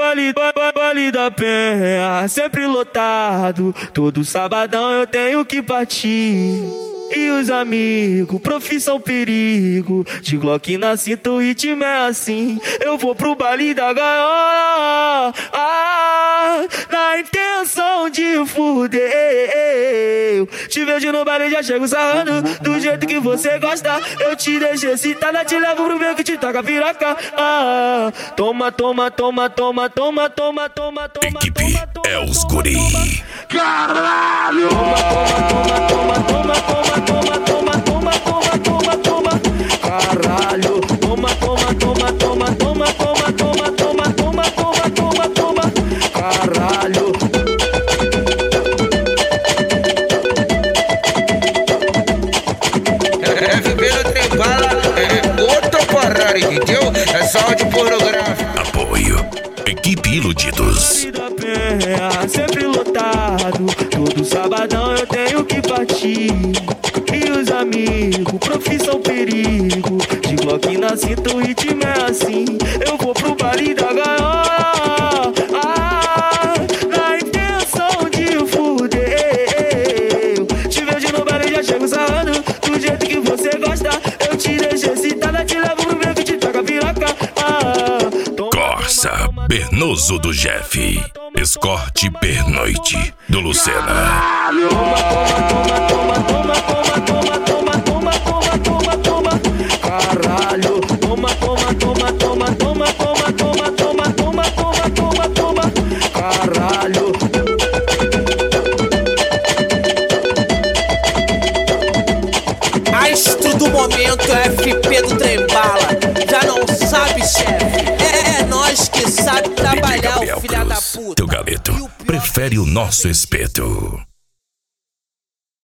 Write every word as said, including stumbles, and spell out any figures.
baile, ba- baile da Penha, sempre lotado. Todo sabadão eu tenho que partir. E os amigos, profissão perigo. De Glock na cinta, o ritmo é assim. Eu vou pro baile da gaiola, ah, na intenção de fuder. Te vejo no baile, já chego sarrando do jeito que você gosta. Eu te deixo excitada, te levo pro meu que te toca piroca. Ah, toma, toma, toma, toma, toma, toma, toma, toma. Equipe é os guri. Caralho! Toma, toma, toma, toma, toma, toma, toma, toma, toma, toma, toma. Caralho! Toma, toma, toma, toma, toma, toma, toma, toma, toma, toma, toma, toma. Caralho! F B no trem bala é outra parada, entendeu? É só de pornográfico. Apoio Equipe Iludidos. Sempre lotado, todo sabadão eu tenho que partir. E os amigos, profissão perigo. De Glock na cinta, o ritmo é assim. Eu vou pro baile da gaiola, ah, na intenção de fuder. Te vejo no baile, já chego sarrando do jeito que você gosta. Eu te deixo excitada, te levo pro meu que te toca piroca. Ah, toma, Corsa Bernoso do Jeff. Escorte Pernoite do Lucena. toma, toma, toma, toma, toma, toma, toma, toma, toma, toma, toma. Caralho, toma, toma, toma, toma, toma, toma, toma, toma, toma, toma, toma, toma. Caralho. Astro do momento, F P do trem bala. Já não sabe, chefe? É, é nós que sabe trabalhar, o filha da puta. Teu galeto prefere o nosso espeto.